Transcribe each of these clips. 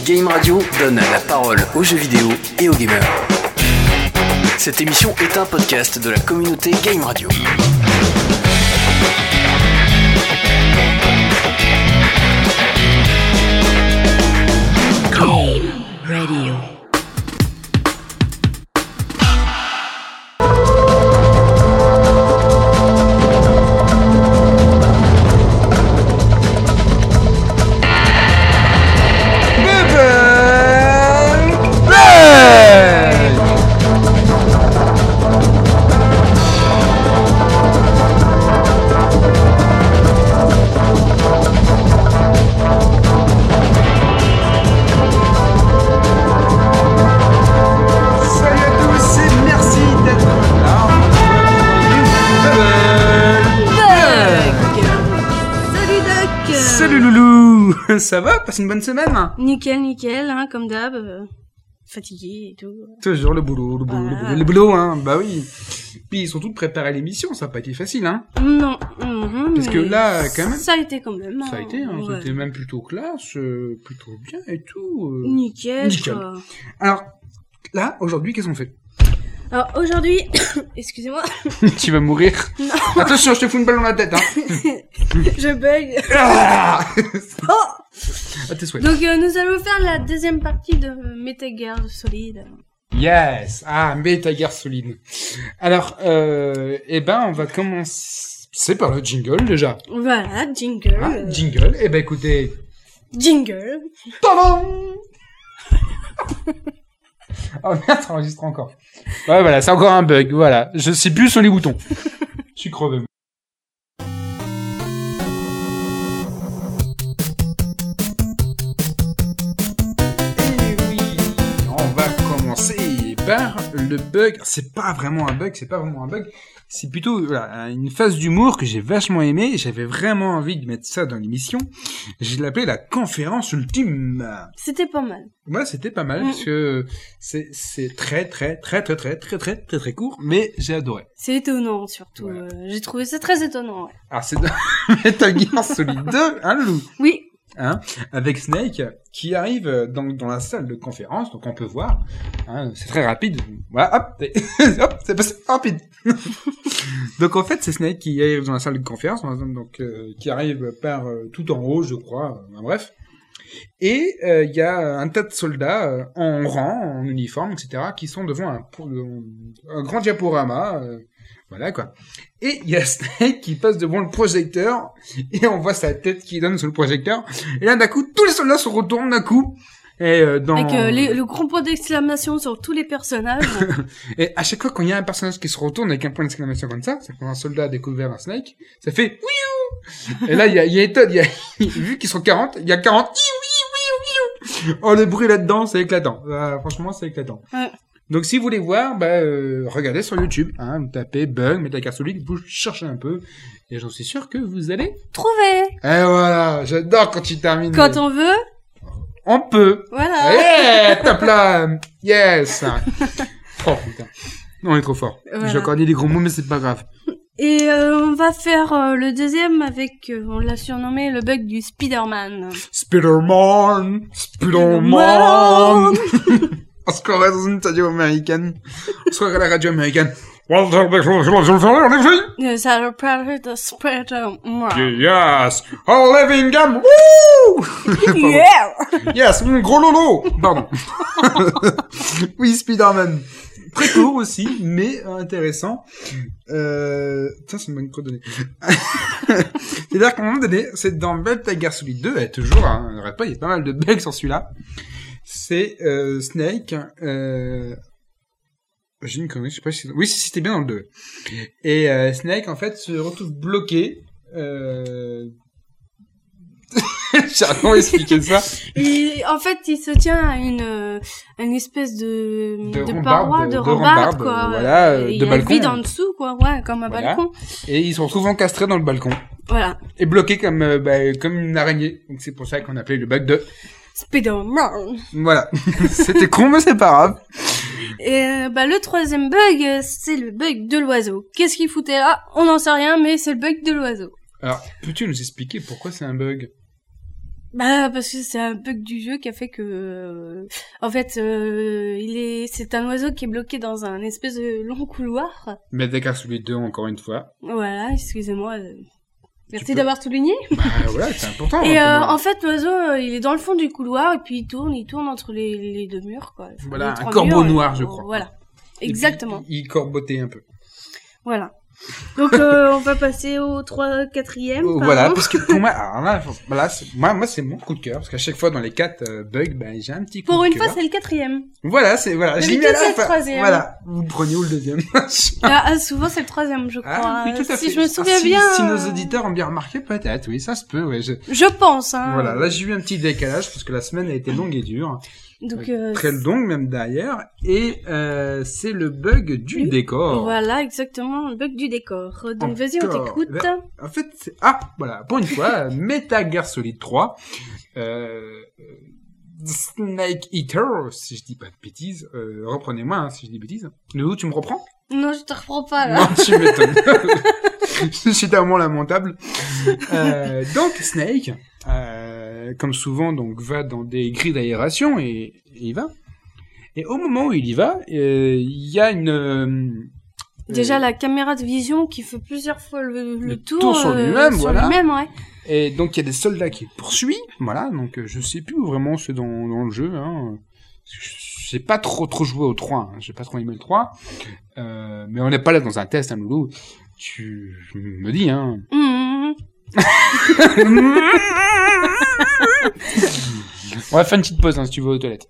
Game Radio donne la parole aux jeux vidéo et aux gamers. Cette émission est un podcast de la communauté Game Radio. Game Radio. Ça va? Passe une bonne semaine? Nickel, hein, comme d'hab. Fatigué et tout. Toujours le boulot, hein. Bah oui. Puis ils sont tous préparés à l'émission, ça n'a pas été facile, hein. Non. Parce que là, quand même. Ça a été quand même. Ça a été, hein. Ouais. C'était même plutôt classe, plutôt bien et tout. Nickel. Quoi. Alors, là, aujourd'hui, qu'est-ce qu'on fait? Alors, aujourd'hui, excusez-moi. Tu vas mourir. Non. Attention, je te fous une balle dans la tête, hein. Je bug. Ah Oh à tes souhaits. Donc, nous allons faire la deuxième partie de Metal Gear Solid. Yes. Ah, Metal Gear Solid. Alors, on va commencer par le jingle, déjà. Voilà, jingle. Ah, jingle. Écoutez. Jingle. Tadam. Oh merde, ça enregistre encore. Ouais, voilà, c'est encore un bug, voilà. Je sais plus sur les boutons. Je suis crevé. Et oui, on va commencer par le bug. C'est pas vraiment un bug, c'est plutôt une phase d'humour que j'ai vachement aimé. J'avais vraiment envie de mettre ça dans l'émission. Je l'ai appelé la conférence ultime. C'était pas mal. Ouais, c'était pas mal parce que c'est très court, mais j'ai adoré. C'est étonnant surtout. Voilà. J'ai trouvé ça très étonnant. Ouais. Alors c'est Metal Gear Solid 2, hein, Loulou? Oui. Hein, avec Snake qui arrive dans la salle de conférence, donc on peut voir, hein, c'est très rapide, voilà, hop, hop, c'est passé rapide. Donc en fait c'est Snake qui arrive dans la salle de conférence, donc qui arrive par tout en haut, je crois, bref. Et il y a un tas de soldats en rang, en uniforme, etc., qui sont devant un grand diaporama. Voilà, quoi. Et il y a Snake qui passe devant le projecteur, et on voit sa tête qui donne sur le projecteur. Et là, d'un coup, tous les soldats se retournent d'un coup. Et Avec le grand point d'exclamation sur tous les personnages. Et à chaque fois quand il y a un personnage qui se retourne avec un point d'exclamation comme ça, c'est quand un soldat a découvert un Snake, ça fait Wiou. Et là, il y a Ethan, vu qu'ils sont 40, il y a 40 Wiou. Oh, le bruit là-dedans, c'est éclatant. Franchement, c'est éclatant. Ouais. Donc, si vous voulez voir, regardez sur YouTube, hein, vous tapez Bug, Metal Gear Solid, vous cherchez un peu, et j'en suis sûr que vous allez Trouver. Et voilà, j'adore quand tu termines. Quand on veut. On peut. Voilà. Yeah, top là. Yes. Oh putain. Non, on est trop fort. Voilà. J'ai encore dit des gros mots, mais c'est pas grave. Et on va faire le deuxième avec, on l'a surnommé le bug du Spider-Man. Spider-Man. On se croirait dans une radio américaine. On se croirait à la radio américaine. Yes, I repeated the Spider-Man. Yes. Oh, living game. Woo! Yeah! Yes, mon gros lolo. Pardon. Oui, Spider-Man. Très court aussi, mais intéressant. Ça, c'est une bonne coordonnée. C'est-à-dire qu'à un moment donné, c'est dans Metal Gear Solid 2, toujours, hein, on n'arrête pas, il y a pas mal de bugs sur celui-là. C'est Snake, j'ai une connerie, je sais pas si... Oui, c'était bien dans le 2. Et Snake, en fait, se retrouve bloqué. J'ai comment expliquer ça. Et en fait, il se tient à une espèce de paroi, de rambarde, rambarde, quoi. voilà, et il de y a balcon. le vide en dessous, quoi, ouais, comme un Voilà. balcon. Et ils se retrouvent encastrés dans le balcon. Voilà. Et bloqués comme une araignée. Donc c'est pour ça qu'on appelait le bug de... Spider-Man. Voilà. C'était con, mais c'est pas grave. Et le troisième bug, c'est le bug de l'oiseau. Qu'est-ce qu'il foutait là? On n'en sait rien, mais c'est le bug de l'oiseau. Alors, peux-tu nous expliquer pourquoi c'est un bug? Bah parce que c'est un bug du jeu qui a fait que en fait c'est un oiseau qui est bloqué dans un espèce de long couloir. Madagascar 2 encore une fois. Voilà, excusez-moi. Merci peux- d'avoir souligné. Bah voilà, c'est important. Et hein, pour moi. en fait l'oiseau il est dans le fond du couloir et puis il tourne entre les deux murs quoi. Enfin, Voilà, les un trois corbeau murs, noir, je crois. Voilà. Et puis, Exactement. il corbotait un peu. Voilà. Donc on va passer au 4e. Voilà, parce que pour moi, alors là, moi c'est mon coup de cœur, parce qu'à chaque fois dans les 4 bugs, ben j'ai un petit coup Pour de une cœur. fois, c'est le 4e. Voilà, je l'ai mis à la D'habitude, c'est le fin. 3e. Voilà, vous prenez où le 2e? Souvent, c'est le 3e, je crois. Ah, oui, tout à fait. Si je me souviens si, bien. Si nos auditeurs ont bien remarqué, peut-être, oui, ça se peut, ouais. Je pense, hein. Voilà, là j'ai eu un petit décalage, parce que la semaine a été longue et dure. Donc, Très longue même derrière, et c'est le bug du décor. Voilà, exactement, le bug du décor. Donc, vas-y, on Encore. t'écoute. En fait, voilà, pour une fois, Metal Gear Solid 3, Snake Eater, si je dis pas de bêtises, reprenez-moi hein, si je dis bêtises. Nous, tu me reprends? Non, je te reprends pas, là. Non, tu m'étonnes. Je suis tellement lamentable. Donc, Snake, comme souvent, donc, va dans des grilles d'aération et il va. Et au moment où il y va, il y a une... Déjà, la caméra de vision qui fait plusieurs fois le tour sur lui-même, voilà. lui-même, ouais. Et donc il y a des soldats qui le poursuivent, voilà, donc je sais plus où vraiment c'est dans le jeu, hein. J'ai pas trop joué au 3, hein. J'ai pas trop aimé le 3, mais on n'est pas là dans un test, hein, Loulou. Tu me dis, hein. On va faire une petite pause, hein, si tu veux aux toilettes.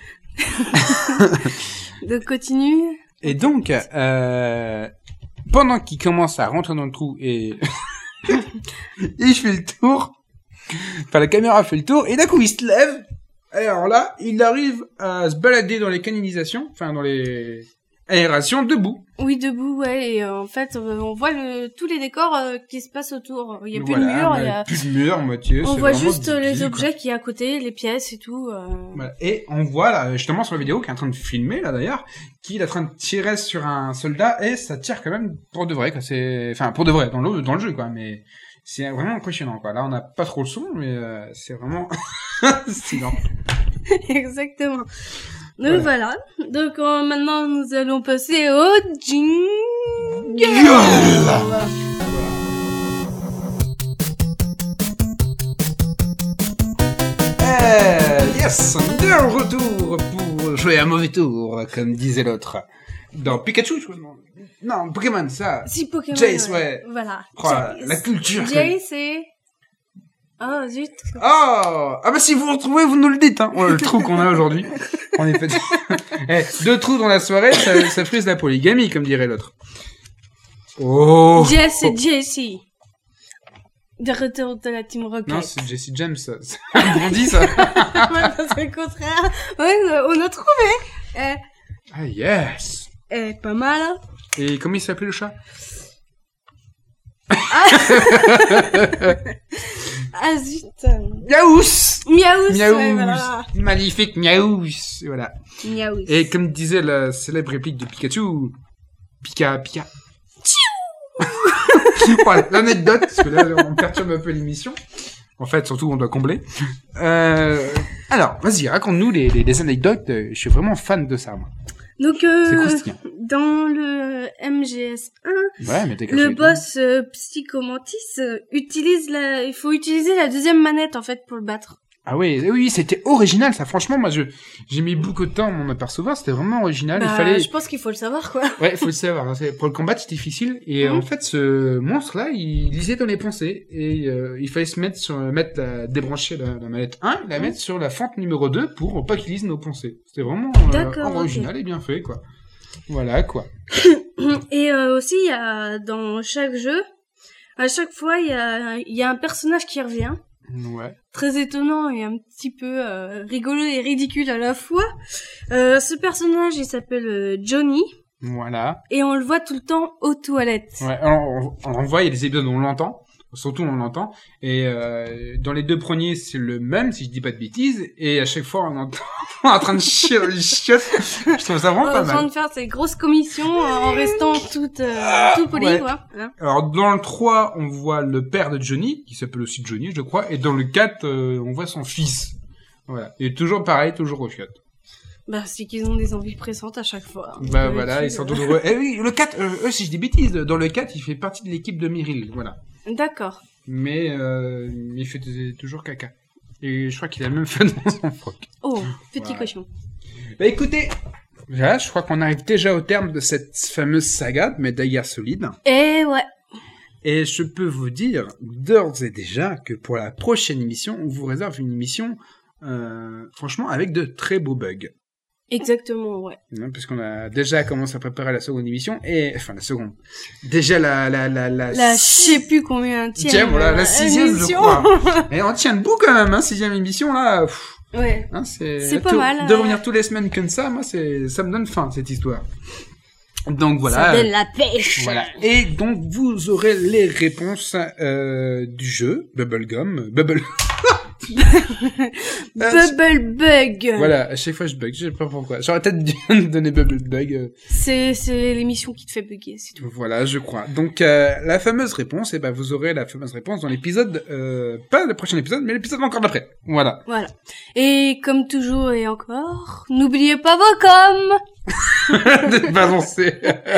Donc continue. Et donc, pendant qu'il commence à rentrer dans le trou et il fait le tour, enfin la caméra fait le tour, et d'un coup il se lève, et alors là, il arrive à se balader dans les canalisations, enfin dans les aérations, debout. Oui, debout, ouais, et en fait, on voit tous les décors qui se passent autour. Il y a plus Voilà, de murs, mais il y a... plus de murs, Mathieu. On c'est voit vraiment juste débile, les quoi. objets qui y a à côté, les pièces et tout. Voilà. Et on voit là, justement sur la vidéo, qui est en train de filmer là d'ailleurs, qu'il est en train de tirer sur un soldat, et ça tire quand même pour de vrai, quoi. C'est, enfin pour de vrai dans le jeu, quoi. Mais c'est vraiment impressionnant, quoi. Là, on n'a pas trop le son, mais c'est vraiment stylé. Exactement. Donc voilà. Donc maintenant, nous allons passer au jingle. Yes, on est de retour pour jouer un mauvais tour, comme disait l'autre. Dans Pikachu, je crois. Non, Pokémon, ça. Si Pokémon. Jace, ouais. Voilà. Oh, la culture. Jace, c'est... Oh, zut. Oh! Ah bah si vous retrouvez, vous nous le dites, hein. Oh, le trou qu'on a aujourd'hui. On est fait... 2 trous dans la soirée, ça frise la polygamie, comme dirait l'autre. Oh! Jess et Jessie. De retour de la Team Rocket. Non, c'est Jesse James, ça. C'est un bondi, ça. Ouais, c'est le contraire. Ouais, on a trouvé. Ah, yes! Pas mal, hein. Et comment il s'appelait le chat? Ah, zut. Miaous! Miaous. Miaous! Ouais, voilà. Magnifique Miaous! Voilà. Miaous. Et comme disait la célèbre réplique de Pikachu, Pika. Voilà, l'anecdote, parce que là, on perturbe un peu l'émission. En fait, surtout, on doit combler. Alors, vas-y, raconte-nous les anecdotes. Je suis vraiment fan de ça, moi. Donc, C'est croustillant. dans le MGS1, Ouais, mais t'es le boss Psychomantis il faut utiliser la deuxième manette, en fait, pour le battre. Ah oui, c'était original, ça. Franchement, moi, j'ai mis beaucoup de temps à m'en apercevoir. C'était vraiment original. Il fallait... Je pense qu'il faut le savoir, quoi. Ouais, il faut le savoir. Pour le combattre, c'est difficile. Et en fait, ce monstre-là, il lisait dans les pensées. Et il fallait débrancher la manette 1 et la mettre sur la fente numéro 2 pour pas qu'il lise nos pensées. C'était vraiment original et bien fait, quoi. Voilà, quoi. Et aussi, il y a, dans chaque jeu, à chaque fois, il y a un personnage qui revient. Ouais. Très étonnant et un petit peu rigolo et ridicule à la fois. Ce personnage, il s'appelle Johnny. Voilà. Et on le voit tout le temps aux toilettes. Ouais, on voit, il y a des épisodes où on l'entend. Surtout, on l'entend. Et dans les 2 premiers, c'est le même, si je dis pas de bêtises. Et à chaque fois, on entend en train de chier dans les chiottes. Je trouve ça vraiment pas En train mal. de faire ces grosses commissions en restant tout poli, Ouais. quoi. Hein. Alors, dans le 3, on voit le père de Johnny, qui s'appelle aussi Johnny, je crois, et dans le 4, on voit son fils. Voilà. Et toujours pareil, toujours aux chiottes. Bah, c'est qu'ils ont des envies pressantes à chaque fois. Bah voilà, ils sont toujours heureux. Eh oui, le 4, si je dis bêtises, dans le 4, il fait partie de l'équipe de Meryl, voilà. D'accord. Mais il fait toujours caca. Et je crois qu'il a même fait dans son froc. Oh, petit Voilà. cochon. Bah écoutez, là, je crois qu'on arrive déjà au terme de cette fameuse saga de Metal Gear Solid. Eh ouais. Et je peux vous dire d'ores et déjà que pour la prochaine émission, on vous réserve une émission, franchement, avec de très beaux bugs. Exactement, ouais. Hein, puisqu'on a déjà commencé à préparer la seconde émission, et, enfin, la seconde. Déjà La, je sais plus combien tiens, voilà, la 6e, je émission. crois. Et on tient debout quand même, hein, 6e émission, là. Pff, Ouais. hein, C'est pas mal, De revenir toutes les semaines comme ça, moi, ça me donne faim, cette histoire. Donc voilà. Ça donne la pêche. Voilà. Et donc, vous aurez les réponses, du jeu, Bubblegum, Bubble. Bubble Bug. Voilà, à chaque fois je bug, je sais pas pourquoi. J'aurais peut-être dû donner Bubble Bug. C'est l'émission qui te fait bugger, c'est tout. Voilà, je crois. Donc, la fameuse réponse, eh ben, vous aurez la fameuse réponse dans l'épisode, pas le prochain épisode, mais l'épisode encore d'après. Voilà. Voilà. Et comme toujours et encore, n'oubliez pas vos coms. De balancer.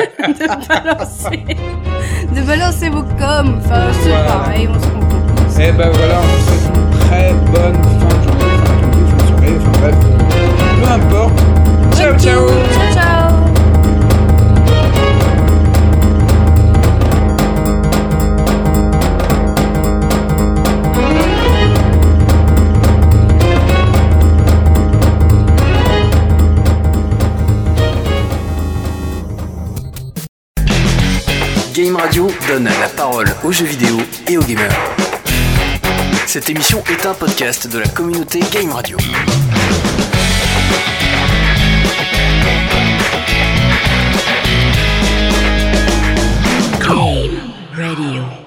De balancer vos coms. Enfin, c'est Voilà. pareil, on se comprend. Eh ben voilà, on vous souhaite une très bonne fin de journée, fin de soirée, enfin bref, peu importe. Ciao, ciao. Ciao, ciao. Game Radio donne la parole aux jeux vidéo et aux gamers. Cette émission est un podcast de la communauté Game Radio. Game Radio.